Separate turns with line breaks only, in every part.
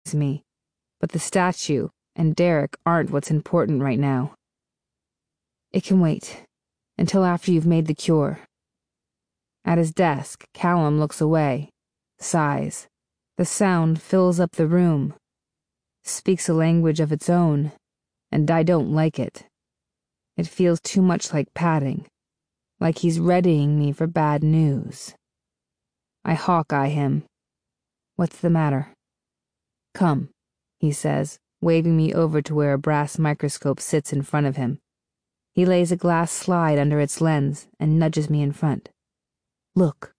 excites me, but the statue and Derek aren't what's important right now. It can wait, until after you've made the cure. At his desk, Callum looks away, sighs. The sound fills up the room, speaks a language of its own, and I don't like it. It feels too much like padding, like he's readying me for bad news. I hawk-eye him. What's the matter? Come, he says, waving me over to where a brass microscope sits in front of him. He lays a glass slide under its lens and nudges me in front. Look.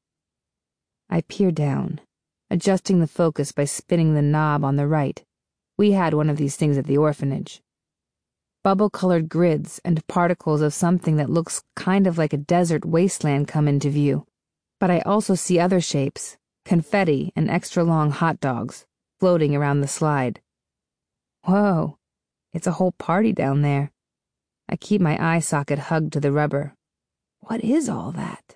I peer down, adjusting the focus by spinning the knob on the right. We had one of these things at the orphanage. Bubble-colored grids and particles of something that looks kind of like a desert wasteland come into view. But I also see other shapes, confetti and extra-long hot dogs, floating around the slide. Whoa, it's a whole party down there. I keep my eye socket hugged to the rubber. What is all that?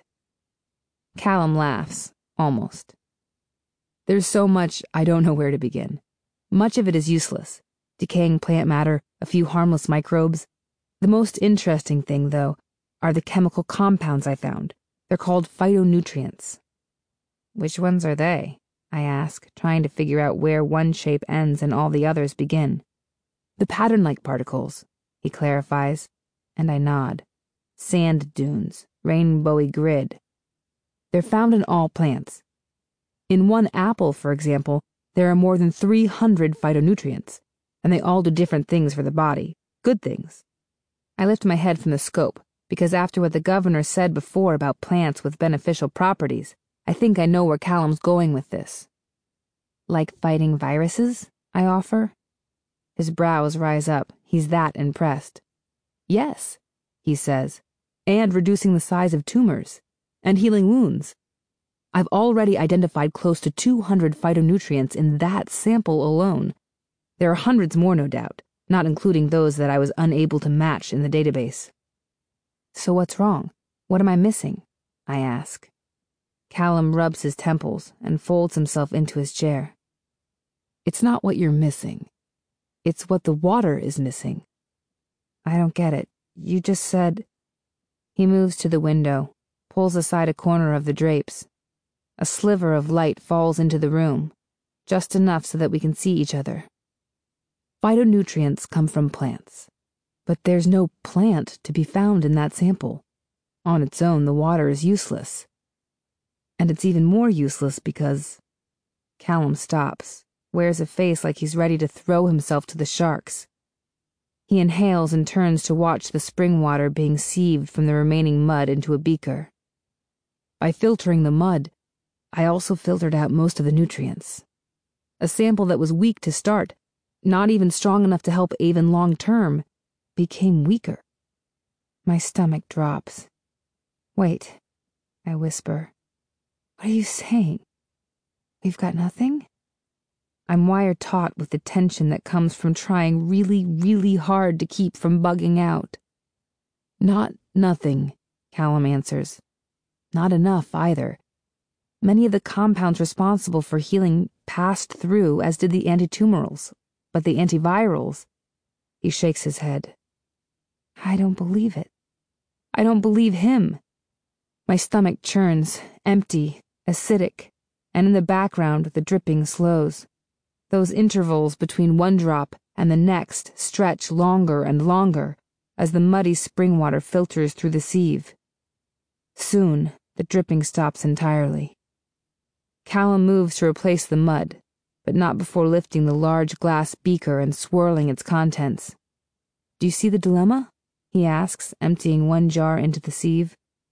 Callum laughs, almost. There's so much I don't know where to begin. Much of it is useless. Decaying plant matter, a few harmless microbes. The most interesting thing, though, are the chemical compounds I found. They're called phytonutrients. Which ones are they? I ask, trying to figure out where one shape ends and all the others begin. The pattern-like particles, he clarifies, and I nod. Sand dunes, rainbowy grid. They're found in all plants. In one apple, for example, there are more than 300 phytonutrients, and they all do different things for the body, good things. I lift my head from the scope, because after what the governor said before about plants with beneficial properties, I think I know where Callum's going with this. Like fighting viruses? I offer. His brows rise up. He's that impressed. Yes, he says, and reducing the size of tumors, and healing wounds. I've already identified close to 200 phytonutrients in that sample alone. There are hundreds more, no doubt, not including those that I was unable to match in the database. So what's wrong? What am I missing? I ask. Callum rubs his temples and folds himself into his chair. It's not what you're missing. It's what the water is missing. I don't get it. You just said... He moves to the window, pulls aside a corner of the drapes. A sliver of light falls into the room, just enough so that we can see each other. Phytonutrients come from plants, but there's no plant to be found in that sample. On its own, the water is useless. And it's even more useless because... Callum stops, wears a face like he's ready to throw himself to the sharks. He inhales and turns to watch the spring water being sieved from the remaining mud into a beaker. By filtering the mud, I also filtered out most of the nutrients. A sample that was weak to start, not even strong enough to help Avon long-term, became weaker. My stomach drops. Wait, I whisper. What are you saying? We've got nothing? I'm wire-taut with the tension that comes from trying really, really hard to keep from bugging out. Not nothing, Callum answers. Not enough, either. Many of the compounds responsible for healing passed through, as did the antitumorals, but the antivirals... He shakes his head. I don't believe it. I don't believe him. My stomach churns, empty, acidic, and in the background the dripping slows. Those intervals between one drop and the next stretch longer and longer as the muddy spring water filters through the sieve. Soon, the dripping stops entirely. Callum moves to replace the mud, but not before lifting the large glass beaker and swirling its contents. Do you see the dilemma? He asks, emptying one jar into the sieve.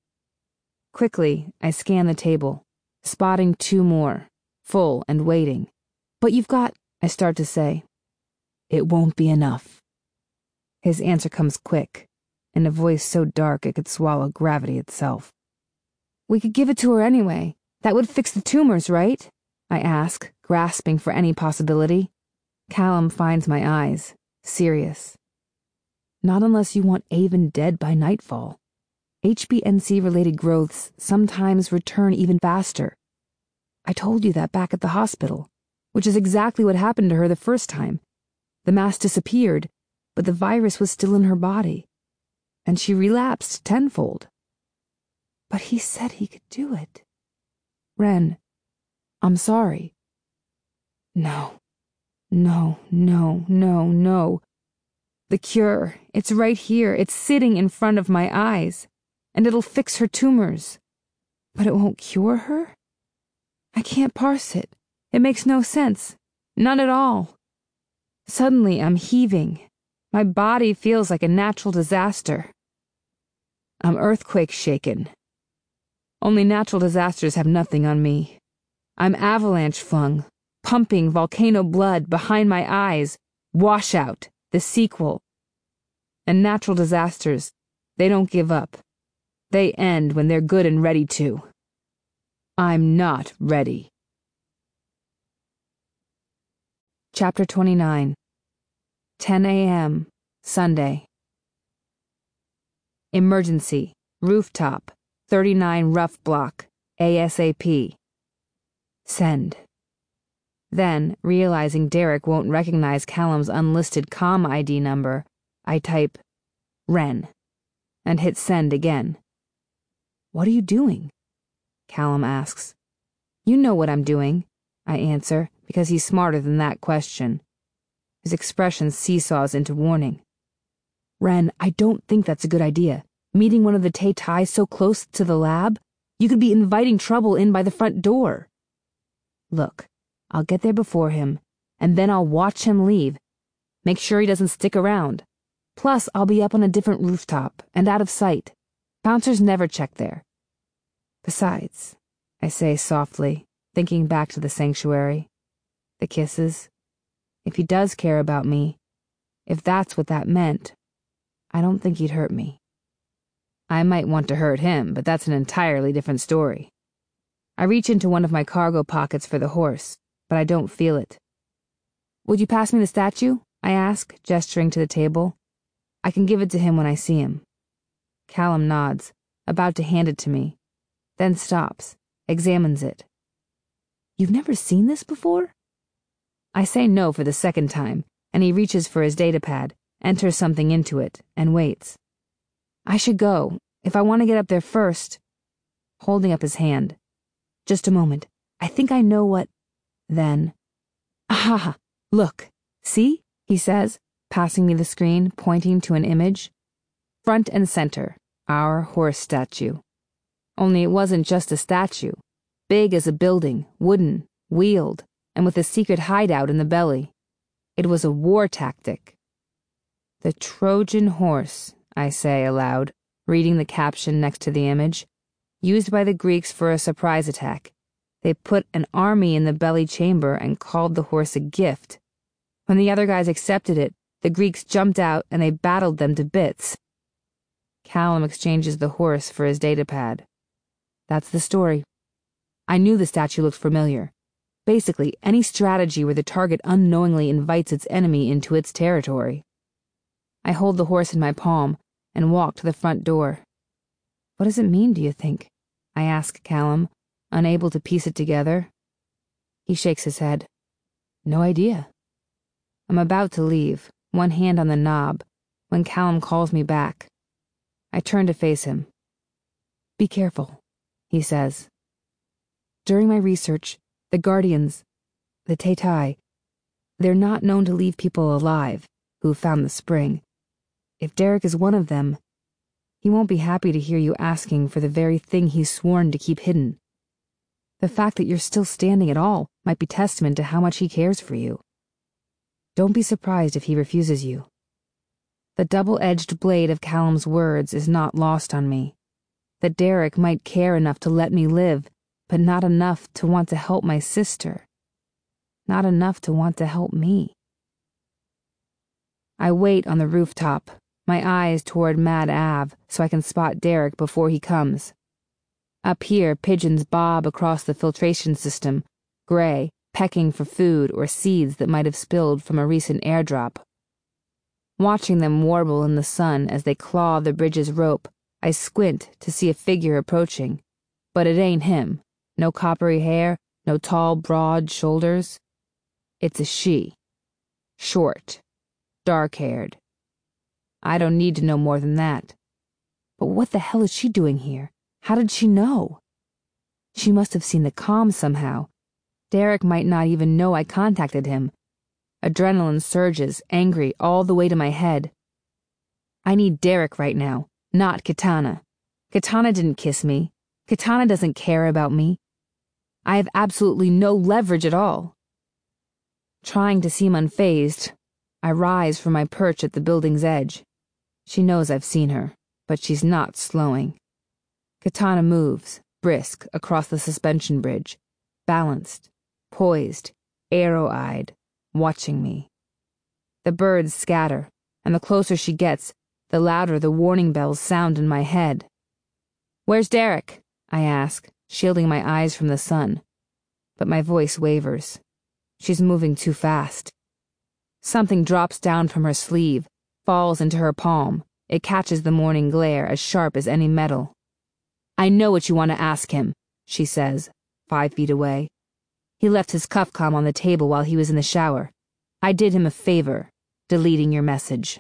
Quickly, I scan the table, spotting 2 more, full and waiting. But you've got, I start to say. It won't be enough. His answer comes quick, in a voice so dark it could swallow gravity itself. We could give it to her anyway. That would fix the tumors, right? I ask, grasping for any possibility. Callum finds my eyes, serious. Not unless you want Avon dead by nightfall. HBNC-related growths sometimes return even faster. I told you that back at the hospital. which is exactly what happened to her the first time. The mass disappeared, but the virus was still in her body, and she relapsed tenfold. But he said he could do it. Wren, I'm sorry. No. The cure, it's right here. It's sitting in front of my eyes, and it'll fix her tumors. But it won't cure her? I can't parse it. It makes no sense. None at all. Suddenly, I'm heaving. My body feels like a natural disaster. I'm earthquake shaken. Only natural disasters have nothing on me. I'm avalanche flung, pumping volcano blood behind my eyes. Washout, the sequel. And natural disasters, they don't give up. They end when they're good and ready to. I'm not ready. Chapter 29. 10 a.m. Sunday. Emergency. Rooftop. 39 rough block. ASAP. Send. Then, realizing Derek won't recognize Callum's unlisted comm ID number, I type, Wren, and hit send again. What are you doing? Callum asks. You know what I'm doing, I answer, because he's smarter than that question. His expression seesaws into warning. Wren, I don't think that's a good idea. Meeting one of the Tay-Tai so close to the lab? You could be inviting trouble in by the front door. Look, I'll get there before him, and then I'll watch him leave. Make sure he doesn't stick around. Plus, I'll be up on a different rooftop, and out of sight. Bouncers never check there. Besides, I say softly, thinking back to the sanctuary. The kisses. If he does care about me, if that's what that meant, I don't think he'd hurt me. I might want to hurt him, but that's an entirely different story. I reach into one of my cargo pockets for the horse, but I don't feel it. Would you pass me the statue? I ask, gesturing to the table. I can give it to him when I see him. Callum nods, about to hand it to me, then stops, examines it. You've never seen this before? I say no for the second time, and he reaches for his datapad, enters something into it, and waits. I should go, if I want to get up there first. Holding up his hand. Just a moment. I think I know what... Then... Aha! Look. See? He says, passing me the screen, pointing to an image. Front and center. Our horse statue. Only it wasn't just a statue. Big as a building, wooden, wheeled, and with a secret hideout in the belly. It was a war tactic. The Trojan horse, I say aloud, reading the caption next to the image. Used by the Greeks for a surprise attack. They put an army in the belly chamber and called the horse a gift. When the other guys accepted it, the Greeks jumped out and they battled them to bits. Callum exchanges the horse for his datapad. That's the story. I knew the statue looked familiar. Basically, any strategy where the target unknowingly invites its enemy into its territory. I hold the horse in my palm and walk to the front door. What does it mean, do you think? I ask Callum, unable to piece it together. He shakes his head. No idea. I'm about to leave, one hand on the knob, when Callum calls me back. I turn to face him. Be careful, he says. During my research, the Guardians, the Tay-Tai, they're not known to leave people alive who found the spring. If Derek is one of them, he won't be happy to hear you asking for the very thing he's sworn to keep hidden. The fact that you're still standing at all might be testament to how much he cares for you. Don't be surprised if he refuses you. The double-edged blade of Callum's words is not lost on me. That Derek might care enough to let me live, but not enough to want to help my sister. Not enough to want to help me. I wait on the rooftop, my eyes toward Mad Ave so I can spot Derek before he comes. Up here, pigeons bob across the filtration system, gray, pecking for food or seeds that might have spilled from a recent airdrop. Watching them warble in the sun as they claw the bridge's rope, I squint to see a figure approaching. But it ain't him. No coppery hair, no tall, broad shoulders. It's a she. Short. Dark-haired. I don't need to know more than that. But what the hell is she doing here? How did she know? She must have seen the comms somehow. Derek might not even know I contacted him. Adrenaline surges, angry, all the way to my head. I need Derek right now, not Kitana. Kitana didn't kiss me. Kitana doesn't care about me. I have absolutely no leverage at all. Trying to seem unfazed, I rise from my perch at the building's edge. She knows I've seen her, but she's not slowing. Kitana moves, brisk, across the suspension bridge, balanced, poised, arrow-eyed, watching me. The birds scatter, and the closer she gets, the louder the warning bells sound in my head. "Where's Derek?" I ask, shielding my eyes from the sun. But my voice wavers. She's moving too fast. Something drops down from her sleeve, falls into her palm. It catches the morning glare as sharp as any metal. "I know what you want to ask him," she says, 5 feet away. "He left his cuff-com on the table while he was in the shower. I did him a favor, deleting your message."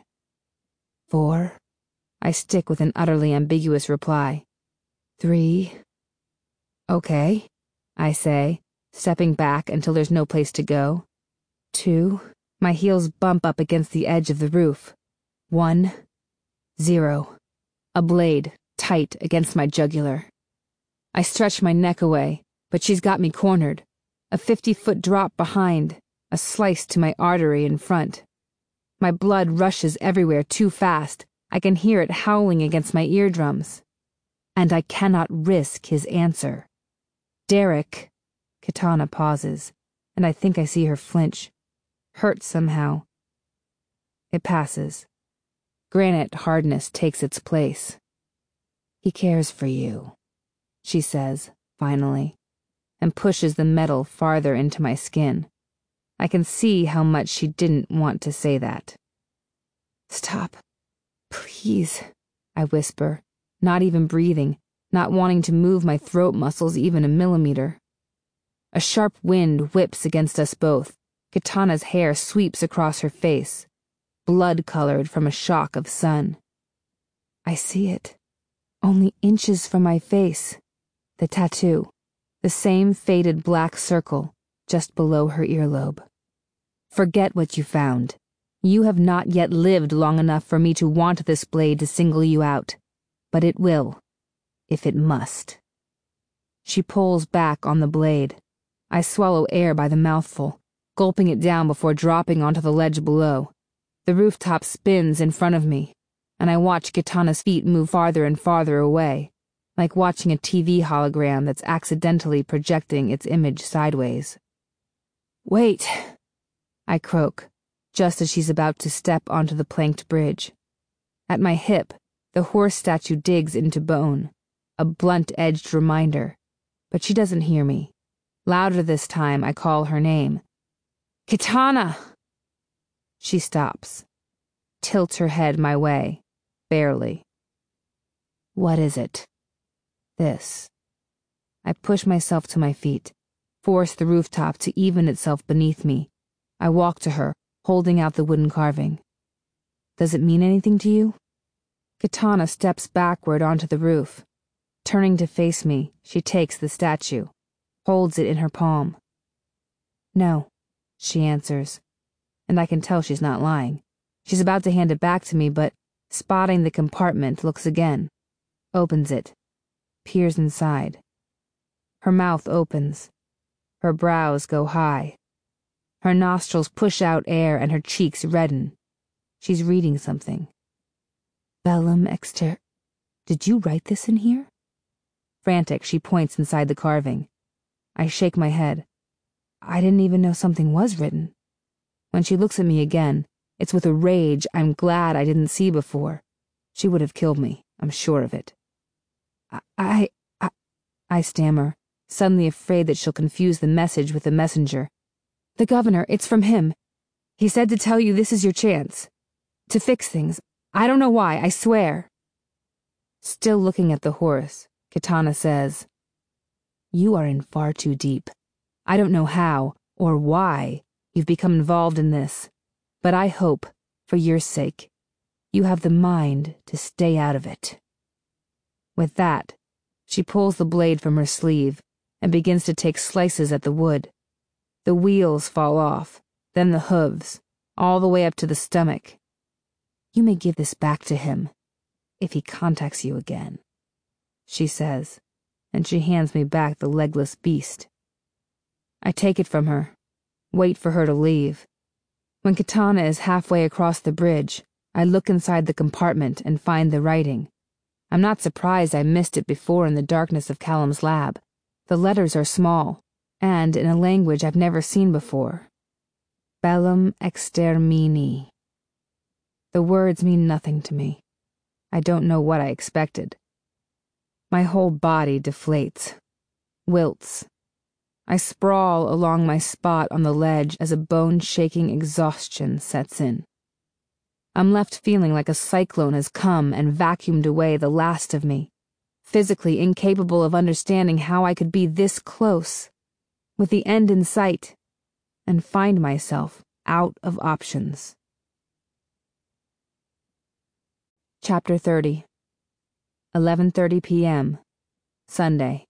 4. I stick with an utterly ambiguous reply. 3. "Okay," I say, stepping back until there's no place to go. 2. My heels bump up against the edge of the roof. 1. 0. A blade, tight against my jugular. I stretch my neck away, but she's got me cornered. A 50-foot drop behind, a slice to my artery in front. My blood rushes everywhere too fast. I can hear it howling against my eardrums. And I cannot risk his answer. "Derek." Kitana pauses, and I think I see her flinch. Hurt somehow. It passes. Granite hardness takes its place. "He cares for you," she says, finally, and pushes the metal farther into my skin. I can see how much she didn't want to say that. "Stop. Please," I whisper, not even breathing, not wanting to move my throat muscles even a millimeter. A sharp wind whips against us both. Kitana's hair sweeps across her face, blood-colored from a shock of sun. I see it, only inches from my face. The tattoo, the same faded black circle, just below her earlobe. "Forget what you found. You have not yet lived long enough for me to want this blade to single you out. But it will, if it must." She pulls back on the blade. I swallow air by the mouthful, gulping it down before dropping onto the ledge below. The rooftop spins in front of me, and I watch Kitana's feet move farther and farther away, like watching a TV hologram that's accidentally projecting its image sideways. "Wait," I croak, just as she's about to step onto the planked bridge. At my hip, the horse statue digs into bone, a blunt-edged reminder, but she doesn't hear me. Louder this time, I call her name. "Kitana!" She stops, tilts her head my way, barely. "What is it?" "This." I push myself to my feet, force the rooftop to even itself beneath me. I walk to her, holding out the wooden carving. "Does it mean anything to you?" Kitana steps backward onto the roof. Turning to face me, she takes the statue, holds it in her palm. "No," she answers, and I can tell she's not lying. She's about to hand it back to me, but, spotting the compartment, looks again, opens it, peers inside. Her mouth opens. Her brows go high. Her nostrils push out air and her cheeks redden. She's reading something. "Bellum exter... Did you write this in here?" Frantic, she points inside the carving. I shake my head. I didn't even know something was written. When she looks at me again, it's with a rage I'm glad I didn't see before. She would have killed me, I'm sure of it. I stammer, suddenly afraid that she'll confuse the message with the messenger. "The governor, it's from him. He said to tell you this is your chance. To fix things. I don't know why, I swear." Still looking at the horse, Kitana says, "You are in far too deep. I don't know how, or why, You've become involved in this, but I hope, for your sake, you have the mind to stay out of it." With that, she pulls the blade from her sleeve and begins to take slices at the wood. The wheels fall off, then the hooves, all the way up to the stomach. "You may give this back to him, if he contacts you again," she says, and she hands me back the legless beast. I take it from her, wait for her to leave. When Katana is halfway across the bridge, I look inside the compartment and find the writing. I'm not surprised I missed it before in the darkness of Callum's lab. The letters are small, and in a language I've never seen before. Bellum extermini. The words mean nothing to me. I don't know what I expected. My whole body deflates, wilts. I sprawl along my spot on the ledge as a bone-shaking exhaustion sets in. I'm left feeling like a cyclone has come and vacuumed away the last of me, physically incapable of understanding how I could be this close, with the end in sight, and find myself out of options. Chapter 30. 11:30 p.m. Sunday.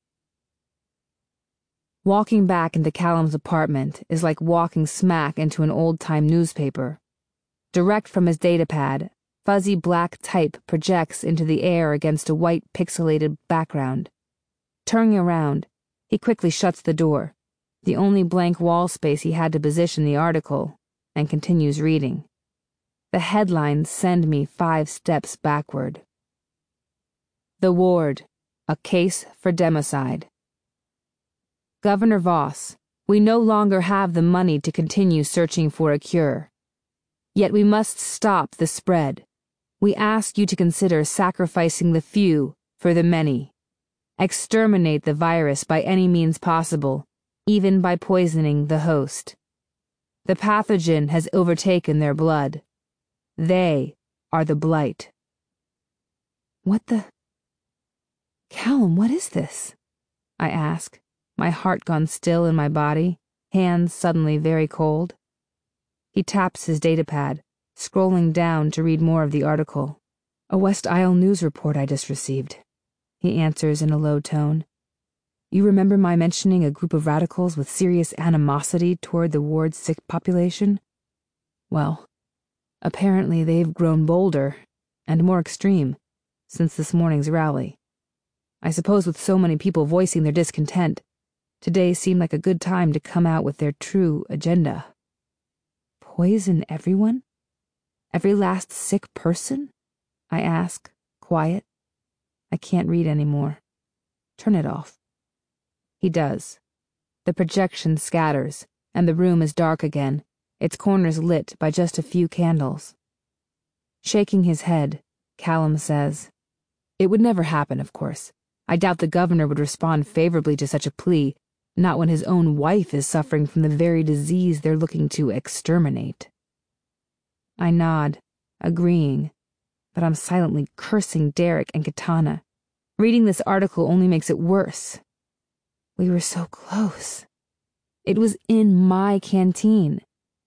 Walking back into Callum's apartment is like walking smack into an old-time newspaper. Direct from his datapad, fuzzy black type projects into the air against a white pixelated background. Turning around, he quickly shuts the door, the only blank wall space he had to position the article, and continues reading. The headlines send me 5 steps backward. The Ward, a case for democide. Governor Voss, we no longer have the money to continue searching for a cure. Yet we must stop the spread. We ask you to consider sacrificing the few for the many. Exterminate the virus by any means possible, even by poisoning the host. The pathogen has overtaken their blood. They are the blight. What the... Callum, what is this? I ask, my heart gone still in my body, hands suddenly very cold. He taps his datapad, scrolling down to read more of the article. "A West Isle news report I just received," he answers in a low tone. "You remember my mentioning a group of radicals with serious animosity toward the ward's sick population? Well, apparently they've grown bolder and more extreme since this morning's rally. I suppose with so many people voicing their discontent, today seemed like a good time to come out with their true agenda." "Poison everyone? Every last sick person?" I ask, quiet. I can't read anymore. "Turn it off." He does. The projection scatters, and the room is dark again, its corners lit by just a few candles. Shaking his head, Callum says, "It would never happen, of course. I doubt the governor would respond favorably to such a plea, not when his own wife is suffering from the very disease they're looking to exterminate." I nod, agreeing, but I'm silently cursing Derek and Katana. Reading this article only makes it worse. We were so close. It was in my canteen.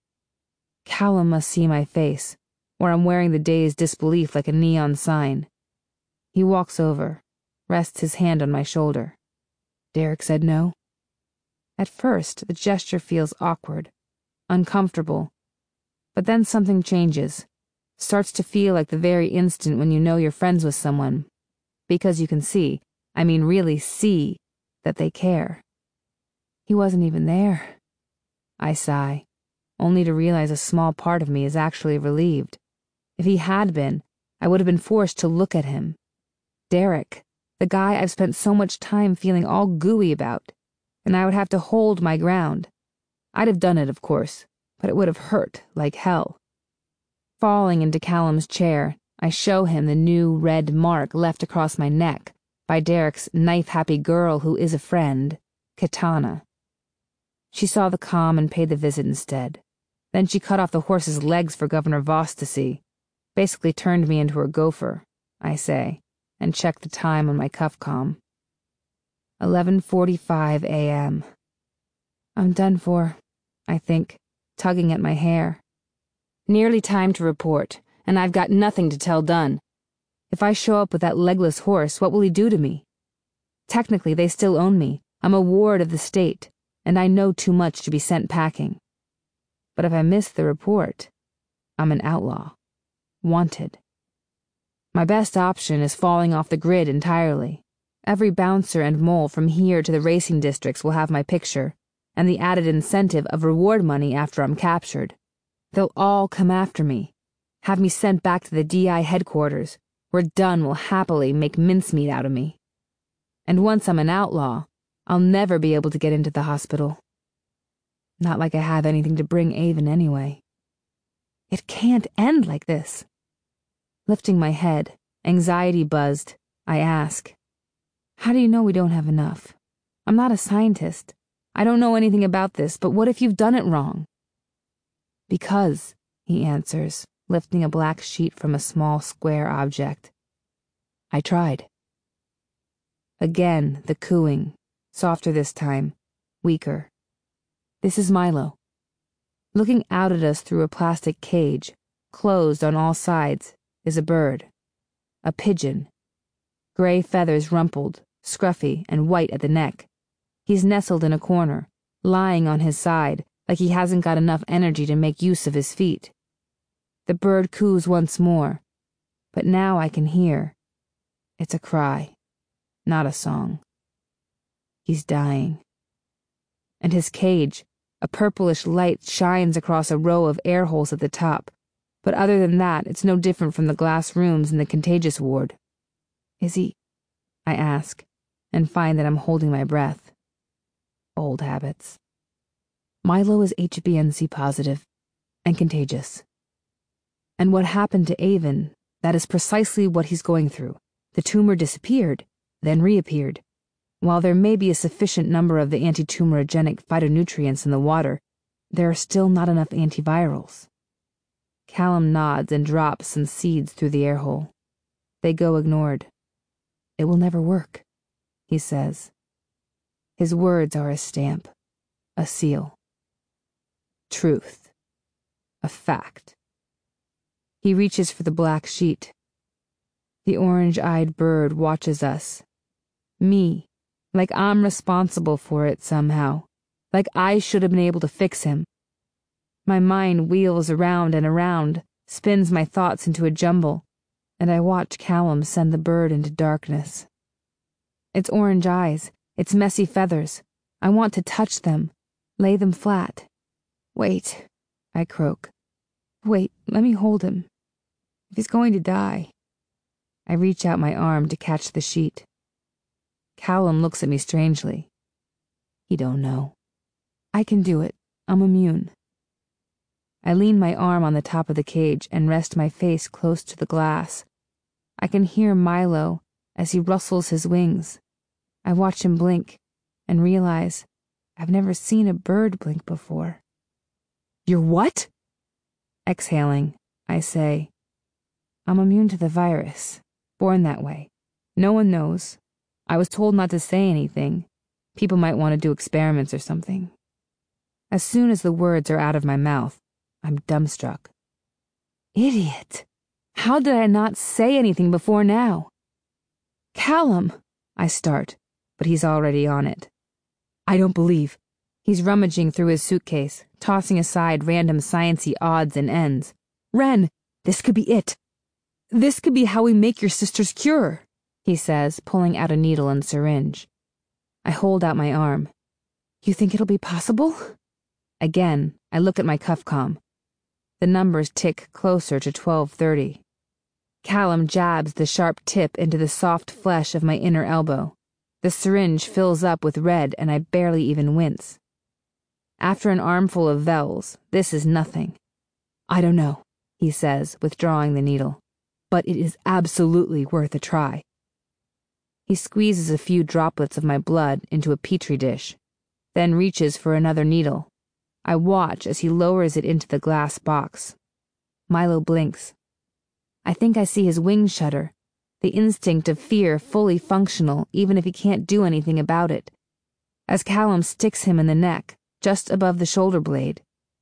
Callum must see my face, where I'm wearing the day's disbelief like a neon sign. He walks over, rests his hand on my shoulder. "Derek said no?" At first, the gesture feels awkward, uncomfortable, but then something changes, starts to feel like the very instant when you know you're friends with someone, because you can see, I mean really see, that they care. He wasn't even there. I sigh, only to realize a small part of me is actually relieved. If he had been, I would have been forced to look at him. Derek, the guy I've spent so much time feeling all gooey about, and I would have to hold my ground. I'd have done it, of course, but it would have hurt like hell. Falling into Callum's chair, I show him the new red mark left across my neck by Derek's knife-happy girl who is a friend, Katana. She saw the comm and paid the visit instead. Then she cut off the horse's legs for Governor Voss to see. Basically turned me into her gopher, I say, and check the time on my cuff comm. 11:45 a.m. I'm done for, I think, tugging at my hair. Nearly time to report, and I've got nothing to tell Dunn. If I show up with that legless horse, what will he do to me? Technically, they still own me. I'm a ward of the state, and I know too much to be sent packing. But if I miss the report, I'm an outlaw. Wanted. My best option is falling off the grid entirely. Every bouncer and mole from here to the racing districts will have my picture, and the added incentive of reward money after I'm captured. They'll all come after me, have me sent back to the DI headquarters, where Dunn will happily make mincemeat out of me. And once I'm an outlaw, I'll never be able to get into the hospital. Not like I have anything to bring Avon anyway. It can't end like this. Lifting my head, anxiety buzzed, I ask, "How do you know we don't have enough? I'm not a scientist. I don't know anything about this, but what if you've done it wrong?" "Because," he answers, lifting a black sheet from a small square object. "I tried." Again, the cooing, softer this time, weaker. This is Milo. Looking out at us through a plastic cage, closed on all sides, is a bird. A pigeon. Gray feathers rumpled, scruffy, and white at the neck. He's nestled in a corner, lying on his side, like he hasn't got enough energy to make use of his feet. The bird coos once more, but now I can hear. It's a cry, not a song. He's dying. And his cage, a purplish light shines across a row of air holes at the top, but other than that, it's no different from the glass rooms in the contagious ward. "Is he?" I ask, and find that I'm holding my breath. Old habits. Milo is HbN1c positive and contagious. And what happened to Avon, that is precisely what he's going through. The tumor disappeared, then reappeared. While there may be a sufficient number of the anti-tumorigenic phytonutrients in the water, there are still not enough antivirals. Callum nods and drops some seeds through the air hole. They go ignored. "It will never work," he says. His words are a stamp, a seal. Truth. A fact. He reaches for the black sheet. The orange-eyed bird watches us. Me, like I'm responsible for it somehow, like I should have been able to fix him. My mind wheels around and around, spins my thoughts into a jumble, and I watch Callum send the bird into darkness. Its orange eyes, its messy feathers, I want to touch them, lay them flat. "Wait," I croak. "Wait, let me hold him. If he's going to die." I reach out my arm to catch the sheet. Callum looks at me strangely. He don't know. "I can do it. I'm immune." I lean my arm on the top of the cage and rest my face close to the glass. I can hear Milo as he rustles his wings. I watch him blink and realize I've never seen a bird blink before. "You're what?" Exhaling, I say, "I'm immune to the virus. Born that way. No one knows. I was told not to say anything. People might want to do experiments or something." As soon as the words are out of my mouth, I'm dumbstruck. Idiot! How did I not say anything before now? "Callum," I start, but he's already on it. "I don't believe." He's rummaging through his suitcase, tossing aside random sciencey odds and ends. "Ren, this could be it. This could be how we make your sister's cure," he says, pulling out a needle and syringe. I hold out my arm. "You think it'll be possible?" Again, I look at my cuffcom. The numbers tick closer to 12:30. Callum jabs the sharp tip into the soft flesh of my inner elbow. The syringe fills up with red and I barely even wince. After an armful of Vels, this is nothing. "I don't know," he says, withdrawing the needle, "but it is absolutely worth a try." He squeezes a few droplets of my blood into a petri dish, then reaches for another needle. I watch as he lowers it into the glass box. Milo blinks. I think I see his wings shudder, the instinct of fear fully functional even if he can't do anything about it. As Callum sticks him in the neck, just above the shoulder blade,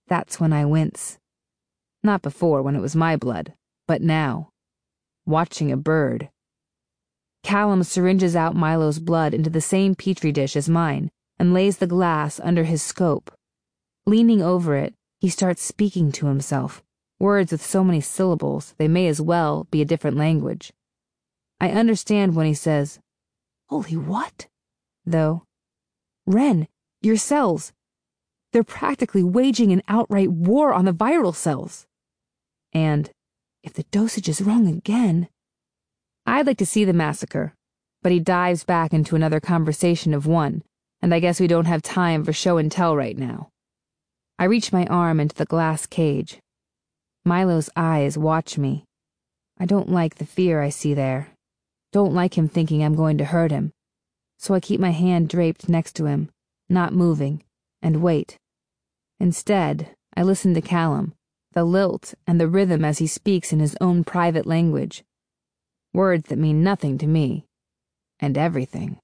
That's when I wince. Not before, when it was my blood, but now. Watching a bird. Callum syringes out Milo's blood into the same petri dish as mine and lays the glass under his scope. Leaning over it, he starts speaking to himself, words with so many syllables they may as well be a different language. I understand when he says, "Holy what?" though. "Ren, your cells. They're practically waging an outright war on the viral cells." And, if the dosage is wrong again... I'd like to see the massacre, but he dives back into another conversation of one, and I guess we don't have time for show and tell right now. I reach my arm into the glass cage. Milo's eyes watch me. I don't like the fear I see there. Don't like him thinking I'm going to hurt him. So I keep my hand draped next to him, not moving, and wait. Instead, I listen to Callum, the lilt and the rhythm as he speaks in his own private language. Words that mean nothing to me. And everything.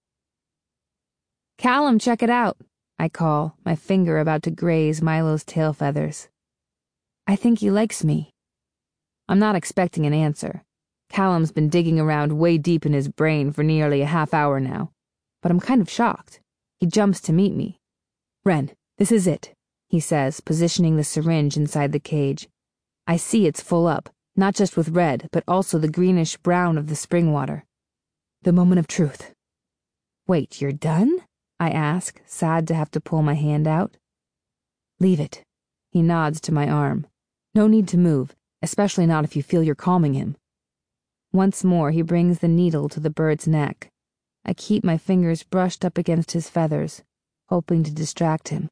"Callum, check it out," I call, my finger about to graze Milo's tail feathers. "I think he likes me." I'm not expecting an answer. Callum's been digging around way deep in his brain for nearly a half hour now. But I'm kind of shocked. He jumps to meet me. "Ren, this is it," he says, positioning the syringe inside the cage. I see it's full up, not just with red, but also the greenish-brown of the spring water. "The moment of truth." "Wait, you're done?" I ask, sad to have to pull my hand out. "Leave it." He nods to my arm. "No need to move, especially not if you feel you're calming him." Once more he brings the needle to the bird's neck. I keep my fingers brushed up against his feathers, hoping to distract him.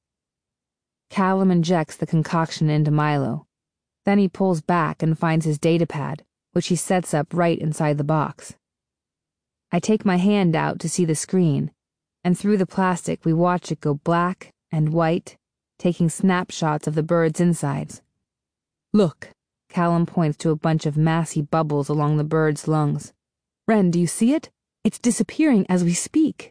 Callum injects the concoction into Milo. Then he pulls back and finds his datapad, which he sets up right inside the box. I take my hand out to see the screen, and through the plastic we watch it go black and white, taking snapshots of the bird's insides. "Look," Callum points to a bunch of massy bubbles along the bird's lungs. "Ren, do you see it? It's disappearing as we speak."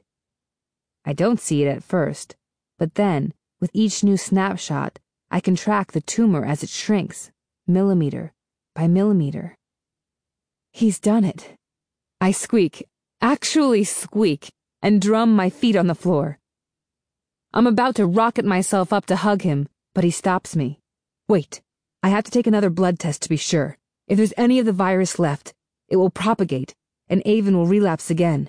I don't see it at first, but then, with each new snapshot, I can track the tumor as it shrinks, millimeter by millimeter. "He's done it." I squeak, actually squeak, and drum my feet on the floor. I'm about to rocket myself up to hug him, but he stops me. "Wait, I have to take another blood test to be sure. If there's any of the virus left, it will propagate, and Avon will relapse again."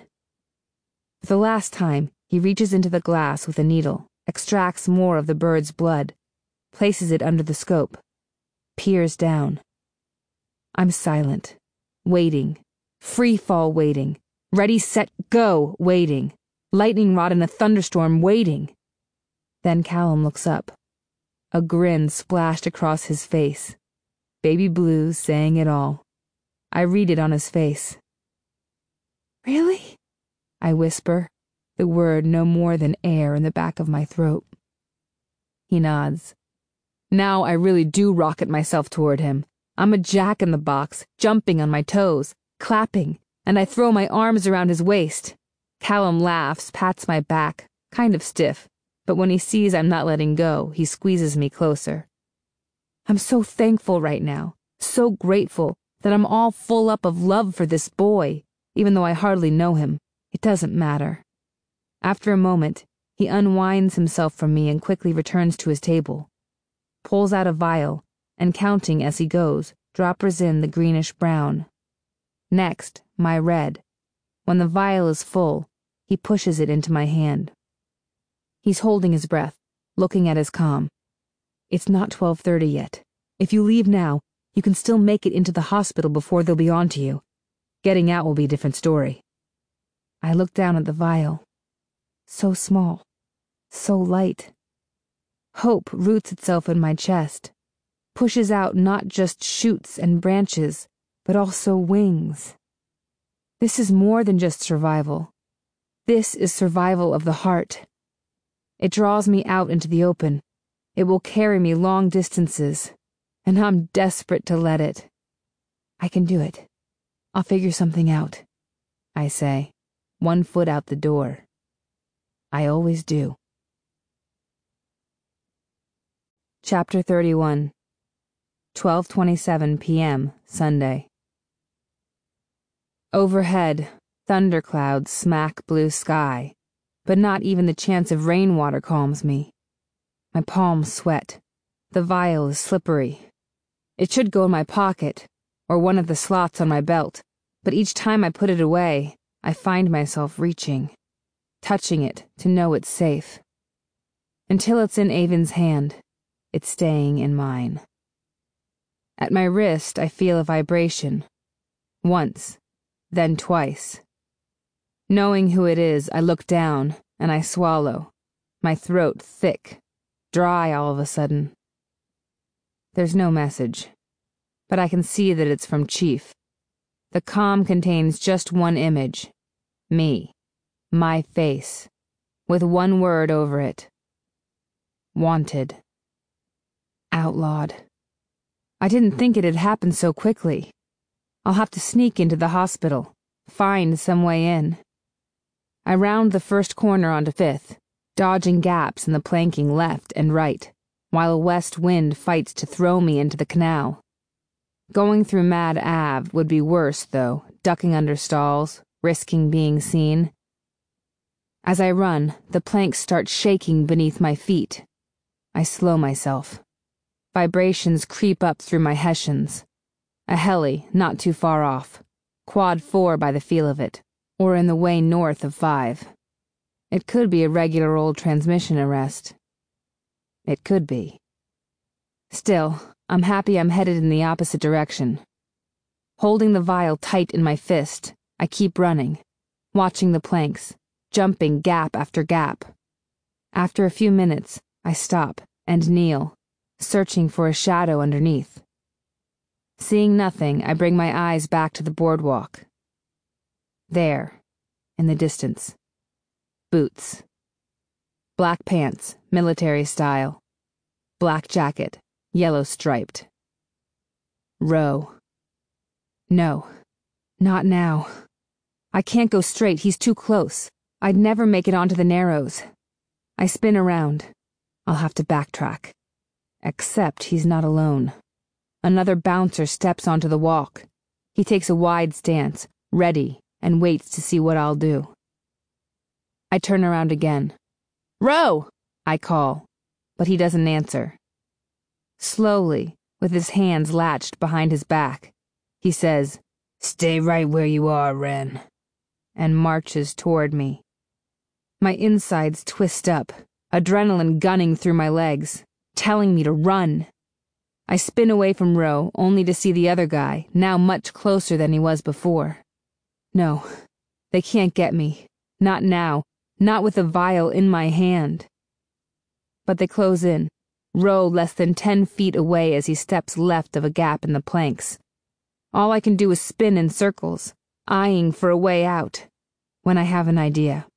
For the last time, he reaches into the glass with a needle, extracts more of the bird's blood, places it under the scope, peers down. I'm silent, waiting, free-fall waiting, ready, set, go waiting, lightning rod in a thunderstorm waiting. Then Callum looks up. A grin splashed across his face. Baby blue saying it all. I read it on his face. "Really?" I whisper, the word no more than air in the back of my throat. He nods. Now I really do rocket myself toward him. I'm a jack-in-the-box, jumping on my toes, clapping, and I throw my arms around his waist. Callum laughs, pats my back, kind of stiff, but when he sees I'm not letting go, he squeezes me closer. I'm so thankful right now, so grateful that I'm all full up of love for this boy, even though I hardly know him. It doesn't matter. After a moment, he unwinds himself from me and quickly returns to his table. Pulls out a vial, and counting as he goes, droppers in the greenish-brown. Next, my red. When the vial is full, he pushes it into my hand. He's holding his breath, looking at his comm. It's not 12:30 yet. If you leave now, you can still make it into the hospital before they'll be on to you. Getting out will be a different story. I look down at the vial. So small. So light. Hope roots itself in my chest, pushes out not just shoots and branches, but also wings. This is more than just survival. This is survival of the heart. It draws me out into the open. It will carry me long distances, and I'm desperate to let it. I can do it. I'll figure something out, I say, 1 foot out the door. I always do. Chapter 31. 12:27 p.m. Sunday. Overhead, thunderclouds smack blue sky, but not even the chance of rainwater calms me. My palms sweat. The vial is slippery. It should go in my pocket, or one of the slots on my belt, but each time I put it away, I find myself reaching, touching it to know it's safe. Until it's in Avon's hand, it's staying in mine. At my wrist, I feel a vibration. Once, then twice. Knowing who it is, I look down, and I swallow, my throat thick, dry all of a sudden. There's no message, but I can see that it's from Chief. The comm contains just one image. Me. My face. With one word over it. Wanted. Outlawed. I didn't think it had happened so quickly. I'll have to sneak into the hospital, find some way in. I round the first corner onto Fifth, dodging gaps in the planking left and right, while a west wind fights to throw me into the canal. Going through Mad Ave would be worse, though, ducking under stalls, risking being seen. As I run, the planks start shaking beneath my feet. I slow myself. Vibrations creep up through my Hessians. A heli, not too far off. Quad 4 by the feel of it, or in the way north of 5. It could be a regular old transmission arrest. It could be. Still, I'm happy I'm headed in the opposite direction. Holding the vial tight in my fist, I keep running, watching the planks, jumping gap after gap. After a few minutes, I stop and kneel, searching for a shadow underneath. Seeing nothing, I bring my eyes back to the boardwalk. There, in the distance. Boots. Black pants, military style. Black jacket, yellow striped. Row. No, not now. I can't go straight, he's too close. I'd never make it onto the Narrows. I spin around. I'll have to backtrack. Except he's not alone. Another bouncer steps onto the walk. He takes a wide stance, ready, and waits to see what I'll do. I turn around again. "Row!" I call, but he doesn't answer. Slowly, with his hands latched behind his back, he says, "Stay right where you are, Wren," and marches toward me. My insides twist up, adrenaline gunning through my legs, telling me to run. I spin away from Row, only to see the other guy, now much closer than he was before. No, they can't get me. Not now, not with the vial in my hand. But they close in, Row less than 10 feet away as he steps left of a gap in the planks. All I can do is spin in circles, eyeing for a way out, when I have an idea.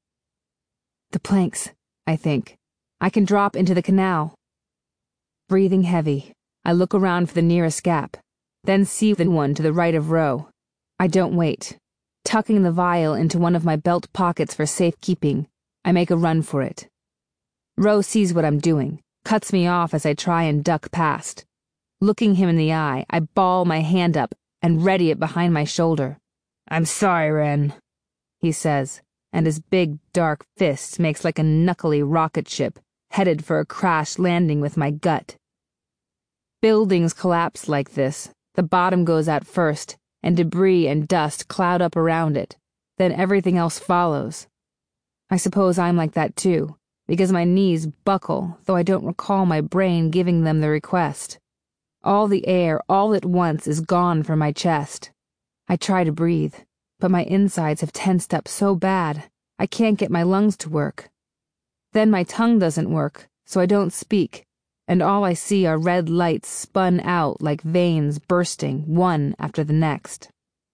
The planks, I think. I can drop into the canal. Breathing heavy, I look around for the nearest gap, then see the one to the right of Row. I don't wait. Tucking the vial into one of my belt pockets for safekeeping, I make a run for it. Row sees what I'm doing, cuts me off as I try and duck past. Looking him in the eye, I ball my hand up and ready it behind my shoulder. "I'm sorry, Wren," he says, and his big, dark fist makes like a knuckly rocket ship, headed for a crash landing with my gut. Buildings collapse like this. The bottom goes out first, and debris and dust cloud up around it. Then everything else follows. I suppose I'm like that too, because my knees buckle, though I don't recall my brain giving them the request. All the air, all at once, is gone from my chest. I try to breathe, but my insides have tensed up so bad, I can't get my lungs to work. Then my tongue doesn't work, so I don't speak, and all I see are red lights spun out like veins bursting, one after the next.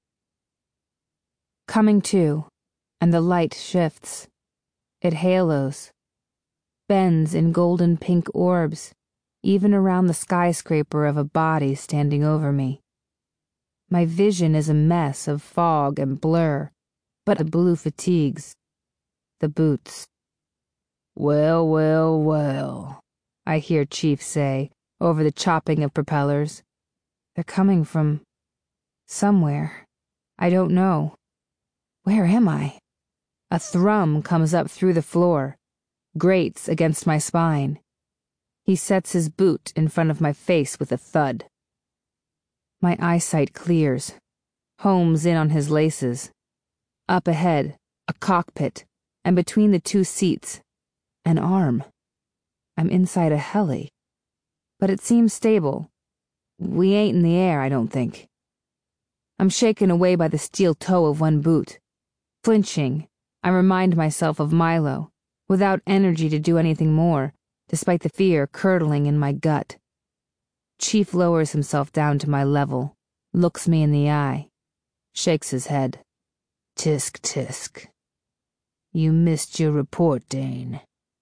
Coming to, and the light shifts. It halos, bends in golden pink orbs, even around the skyscraper of a body standing over me. My vision is a mess of fog and blur, but the blue fatigues, the boots. "Well, well, well," I hear Chief say, over the chopping of propellers. They're coming from somewhere. I don't know. Where am I? A thrum comes up through the floor, grates against my spine. He sets his boot in front of my face with a thud. My eyesight clears, homes in on his laces. Up ahead, a cockpit, and between the two seats, an arm. I'm inside a heli. But it seems stable. We ain't in the air, I don't think. I'm shaken away by the steel toe of one boot. Flinching, I remind myself of Milo, without energy to do anything more, despite the fear curdling in my gut. Chief lowers himself down to my level, looks me in the eye, shakes his head. Tisk, tisk. You missed your report, Dane.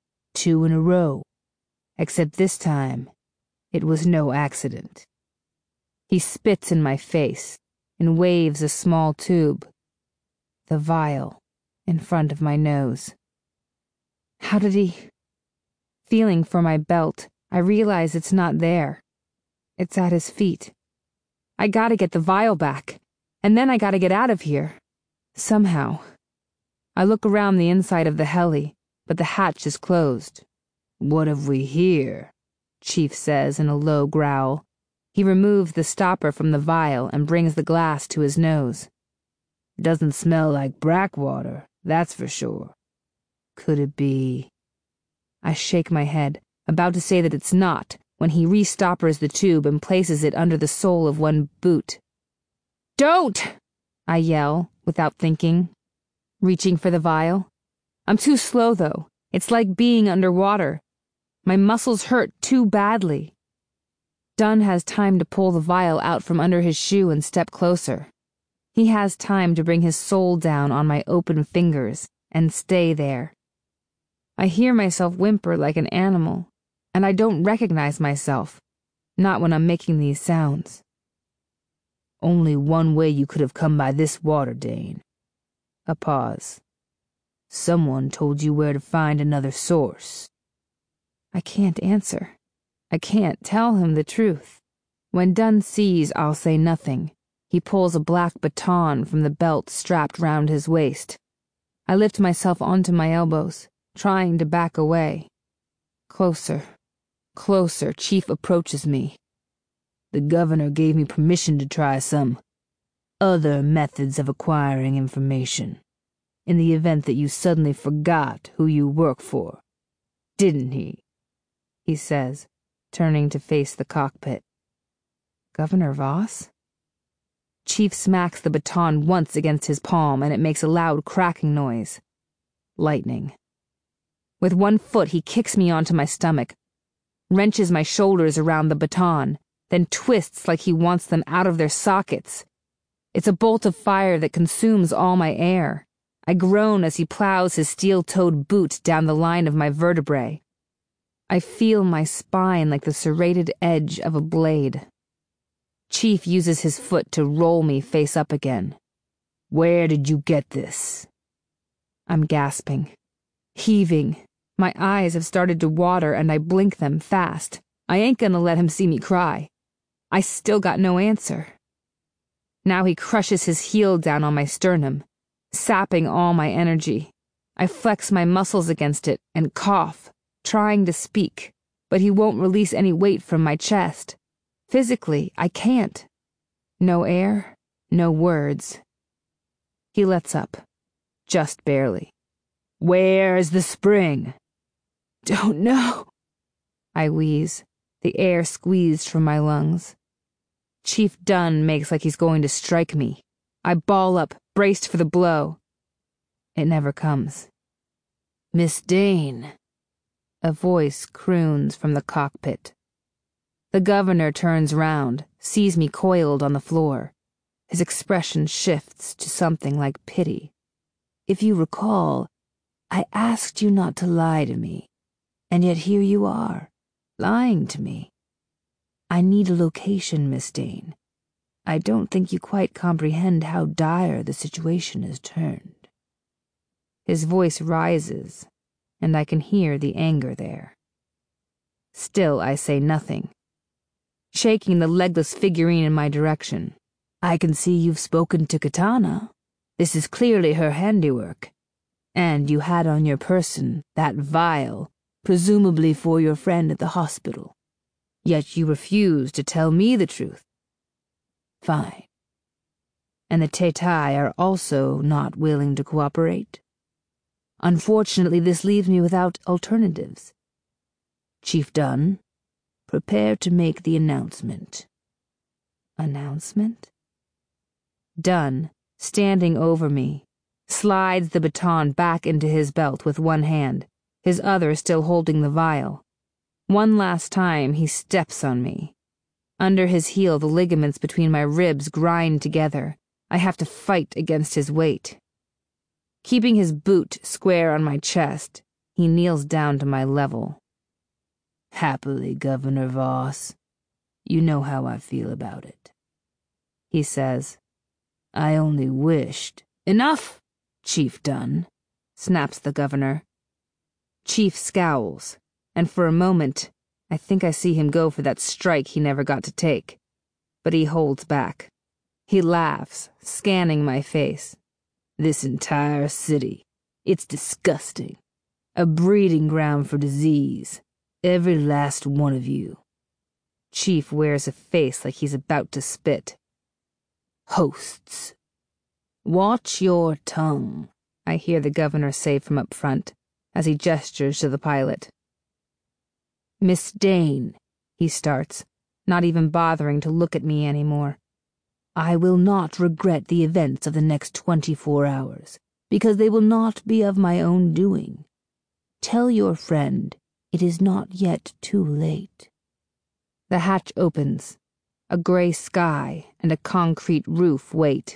2 in a row. Except this time, it was no accident. He spits in my face and waves a small tube. The vial in front of my nose. How did he... Feeling for my belt, I realize it's not there. It's at his feet. I gotta get the vial back, and then I gotta get out of here. Somehow. I look around the inside of the heli, but the hatch is closed. What have we here? Chief says in a low growl. He removes the stopper from the vial and brings the glass to his nose. Doesn't smell like brackwater, that's for sure. Could it be... I shake my head, about to say that it's not, when he restoppers the tube and places it under the sole of one boot. Don't! I yell, without thinking, reaching for the vial. I'm too slow, though. It's like being underwater. My muscles hurt too badly. Dunn has time to pull the vial out from under his shoe and step closer. He has time to bring his sole down on my open fingers and stay there. I hear myself whimper like an animal, and I don't recognize myself, not when I'm making these sounds. Only one way you could have come by this water, Dane. A pause. Someone told you where to find another source. I can't answer. I can't tell him the truth. When Dunn sees I'll say nothing, he pulls a black baton from the belt strapped round his waist. I lift myself onto my elbows, trying to back away. Closer, closer, Chief approaches me. The governor gave me permission to try some other methods of acquiring information, in the event that you suddenly forgot who you work for. Didn't he? He says, turning to face the cockpit. Governor Voss? Chief smacks the baton once against his palm, and it makes a loud cracking noise. Lightning. With one foot, he kicks me onto my stomach, wrenches my shoulders around the baton, then twists like he wants them out of their sockets. It's a bolt of fire that consumes all my air. I groan as he plows his steel-toed boot down the line of my vertebrae. I feel my spine like the serrated edge of a blade. Chief uses his foot to roll me face up again. Where did you get this? I'm gasping, heaving. My eyes have started to water and I blink them fast. I ain't gonna let him see me cry. I still got no answer. Now he crushes his heel down on my sternum, sapping all my energy. I flex my muscles against it and cough, trying to speak, but he won't release any weight from my chest. Physically, I can't. No air, no words. He lets up, just barely. Where's the spring? Don't know. I wheeze, the air squeezed from my lungs. Chief Dunn makes like he's going to strike me. I ball up, braced for the blow. It never comes. Miss Dane. A voice croons from the cockpit. The governor turns round, sees me coiled on the floor. His expression shifts to something like pity. If you recall, I asked you not to lie to me, and yet here you are, lying to me. I need a location, Miss Dane. I don't think you quite comprehend how dire the situation has turned. His voice rises, and I can hear the anger there. Still, I say nothing. Shaking the legless figurine in my direction. I can see you've spoken to Katana. This is clearly her handiwork. And you had on your person that vial, presumably for your friend at the hospital. Yet you refuse to tell me the truth. Fine. And the Tetai are also not willing to cooperate? Unfortunately, this leaves me without alternatives. Chief Dunn, prepare to make the announcement. Announcement? Dunn, standing over me, slides the baton back into his belt with one hand, his other still holding the vial. One last time he steps on me. Under his heel, the ligaments between my ribs grind together. I have to fight against his weight. Keeping his boot square on my chest, he kneels down to my level. Happily, Governor Voss. You know how I feel about it. He says, I only wished. Enough, Chief Dunn, snaps the governor. Chief scowls, and for a moment, I think I see him go for that strike he never got to take. But he holds back. He laughs, scanning my face. This entire city, it's disgusting. A breeding ground for disease. Every last one of you. Chief wears a face like he's about to spit. Hosts. Watch your tongue, I hear the governor say from up front, as he gestures to the pilot. Miss Dane, he starts, not even bothering to look at me anymore. I will not regret the events of the next 24 hours, because they will not be of my own doing. Tell your friend it is not yet too late. The hatch opens. A gray sky and a concrete roof wait.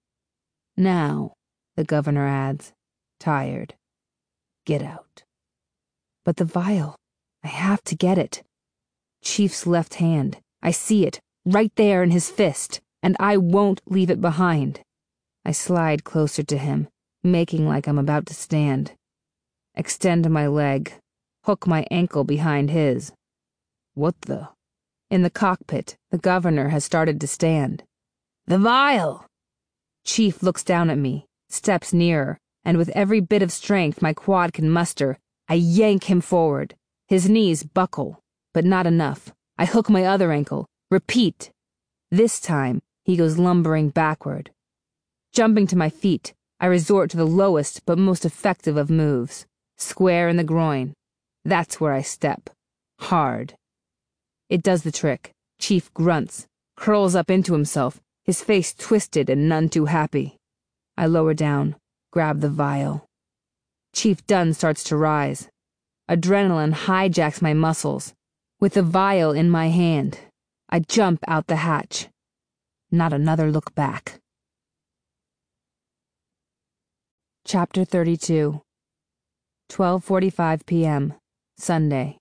Now, the governor adds, tired. Get out. But the vial, I have to get it. Chief's left hand, I see it, right there in his fist, and I won't leave it behind. I slide closer to him, making like I'm about to stand. Extend my leg, hook my ankle behind his. What the? In the cockpit, the governor has started to stand. The vial! Chief looks down at me, steps nearer, and with every bit of strength my quad can muster, I yank him forward. His knees buckle, but not enough. I hook my other ankle. Repeat. This time, he goes lumbering backward. Jumping to my feet, I resort to the lowest but most effective of moves. Square in the groin. That's where I step. Hard. It does the trick. Chief grunts, curls up into himself, his face twisted and none too happy. I lower down, grab the vial. Chief Dunn starts to rise. Adrenaline hijacks my muscles. With the vial in my hand, I jump out the hatch. Not another look back. Chapter 32. 12:45 p.m. Sunday.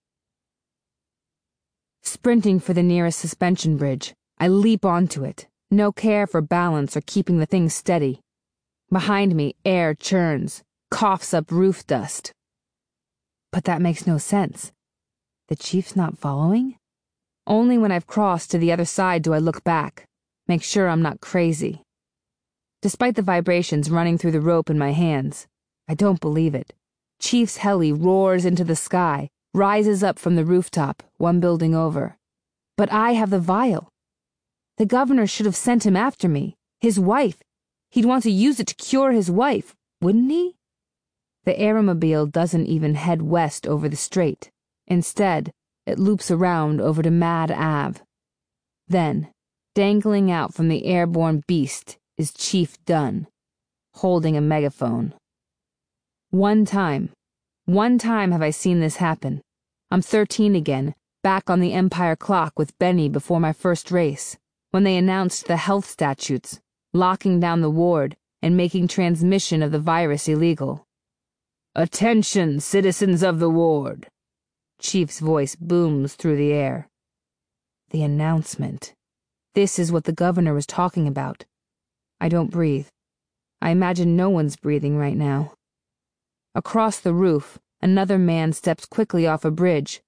Sprinting for the nearest suspension bridge, I leap onto it, no care for balance or keeping the thing steady. Behind me, air churns, coughs up roof dust. But that makes no sense. The chief's not following? Only when I've crossed to the other side do I look back, make sure I'm not crazy. Despite the vibrations running through the rope in my hands, I don't believe it. Chief's heli roars into the sky, rises up from the rooftop, one building over. But I have the vial. The governor should have sent him after me. His wife. He'd want to use it to cure his wife, wouldn't he? The aeromobile doesn't even head west over the strait. Instead, it loops around over to Mad Ave. Then, dangling out from the airborne beast is Chief Dunn, holding a megaphone. One time have I seen this happen. I'm 13 again, back on the Empire clock with Benny before my first race, when they announced the health statutes, locking down the ward and making transmission of the virus illegal. Attention, citizens of the ward. Chief's voice booms through the air. The announcement. This is what the governor was talking about. I don't breathe. I imagine no one's breathing right now. Across the roof, another man steps quickly off a bridge,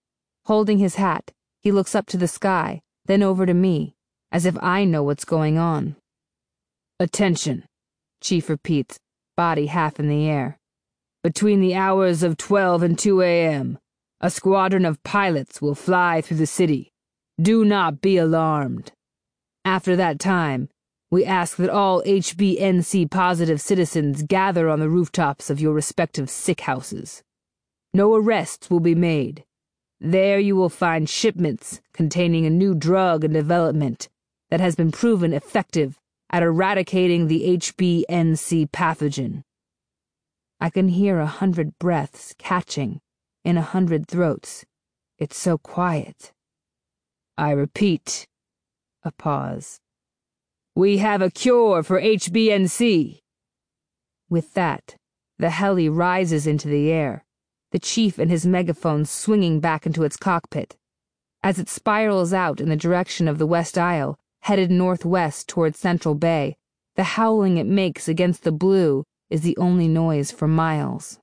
Holding his hat, he looks up to the sky, then over to me, as if I know what's going on. "Attention," Chief repeats, body half in the air. "Between the hours of 12 and 2 a.m., a squadron of pilots will fly through the city. Do not be alarmed. After that time, we ask that all HBNC-positive citizens gather on the rooftops of your respective sick houses. No arrests will be made. There you will find shipments containing a new drug in development that has been proven effective at eradicating the HBNC pathogen." I can hear 100 breaths catching in 100 throats. It's so quiet. "I repeat," a pause, "we have a cure for HBNC." With that, the heli rises into the air, the chief and his megaphone swinging back into its cockpit. As it spirals out in the direction of the West Isle, headed northwest toward Central Bay, the howling it makes against the blue is the only noise for miles.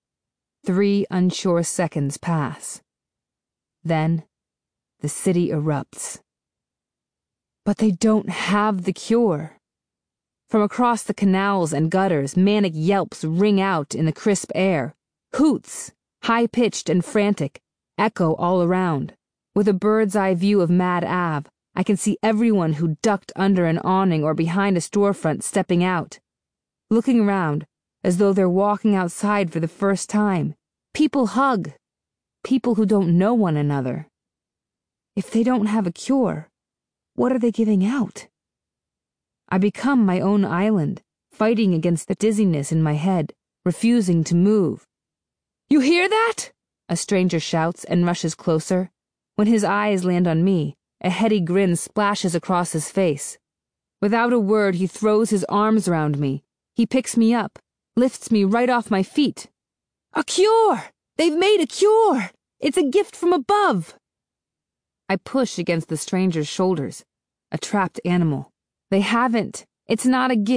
3 unsure seconds pass. Then, the city erupts. But they don't have the cure. From across the canals and gutters, manic yelps ring out in the crisp air. Hoots, high-pitched and frantic, echo all around. With a bird's-eye view of Mad Ave, I can see everyone who ducked under an awning or behind a storefront stepping out. Looking around, as though they're walking outside for the first time. People hug. People who don't know one another. If they don't have a cure, what are they giving out? I become my own island, fighting against the dizziness in my head, refusing to move. "You hear that?" a stranger shouts and rushes closer. When his eyes land on me, a heady grin splashes across his face. Without a word, he throws his arms around me. He picks me up, lifts me right off my feet. "A cure! They've made a cure! It's a gift from above!" I push against the stranger's shoulders, a trapped animal. "They haven't. It's not a